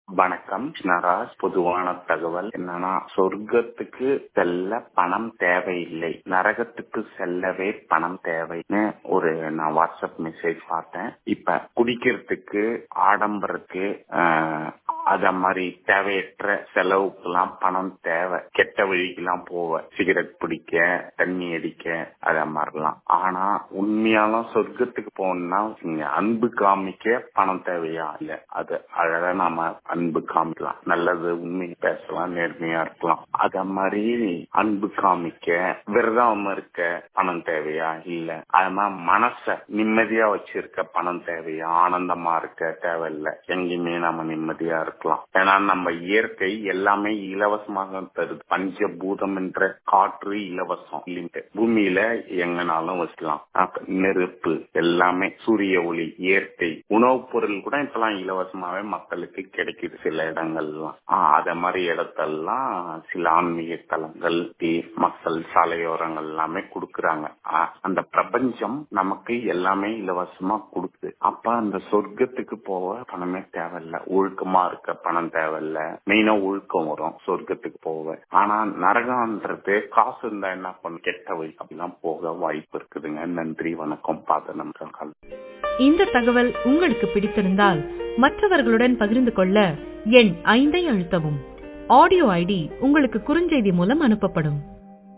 வணக்கம் நராஜ். பொதுவான தகவல் என்னன்னா, சொர்க்கத்துக்கு செல்ல பணம் தேவையில்லை, நரகத்துக்கு செல்லவே பணம் தேவைன்னு நான் வாட்ஸ்அப் மெசேஜ் பார்த்தேன். இப்ப குடிக்கிறதுக்கு, ஆடம்பரத்துக்கு, அத மாதிரி தேவையற்ற செலவுக்கெல்லாம் பணம் தேவை. கெட்ட வழிக்கெல்லாம் போவ, சிகரெட் பிடிக்க, தண்ணி அடிக்க, அத மாதிரிலாம். ஆனா உண்மையாலும் சொர்க்கத்துக்கு போகணும்னா அன்பு காமிக்க பணம் தேவையா? இல்ல, அது அழகா நாம அன்பு காமிக்கலாம், நல்லது உண்மை பேசலாம், நேர்மையா இருக்கலாம். அத மாதிரி அன்பு காமிக்க, விரதம் இருக்க பணம் தேவையா? இல்ல. அதனால மனச நிம்மதியா வச்சிருக்க பணம் தேவையா? ஆனந்தமா இருக்க தேவையில்லை. எங்கேயுமே நம்ம நிம்மதியா இருக்கலாம். ஏன்னா நம்ம இயற்கை எல்லாமே இலவசமாக தருது. பஞ்சபூதம் என்ற காற்று இலவசம் இல்லைன்ட்டு பூமியில எங்கனாலும் வச்சுக்கலாம். நெருப்பு எல்லாமே, சூரிய ஒளி, இயற்கை, உணவுப் பொருள் கூட இப்பெல்லாம் இலவசமாவே மக்களுக்கு கிடைக்குது சில இடங்கள்லாம். அத மாதிரி இடத்தெல்லாம் சில ஆன்மீக தலங்கள், மக்கள் சாலையோரங்கள் எல்லாமே கொடுக்கறாங்க. அந்த பிரபஞ்சம் நமக்கு எல்லாமே இலவசமா கொடுக்குது. அப்ப அந்த சொர்க்கத்துக்கு போக பணமே தேவையில்லை, ஒழுக்கமா இருக்க பணம் தேவையில்லை. மெயினா ஒழுக்கம் வரும் சொர்க்கத்துக்கு போக. ஆனா நரகம்ன்றது காசு இருந்தா என்ன பண்ண, கெட்ட வழி அப்படிலாம் போக வாய்ப்பு இருக்குதுங்க. நன்றி, வணக்கம். பாதனம். இந்த தகவல் உங்களுக்கு பிடித்திருந்தால் மற்றவர்களுடன் பகிர்ந்து கொள்ள எண் 5 அழுத்தவும். ஆடியோ ஐடி உங்களுக்கு குறுஞ்செய்தி மூலம் அனுப்பப்படும்.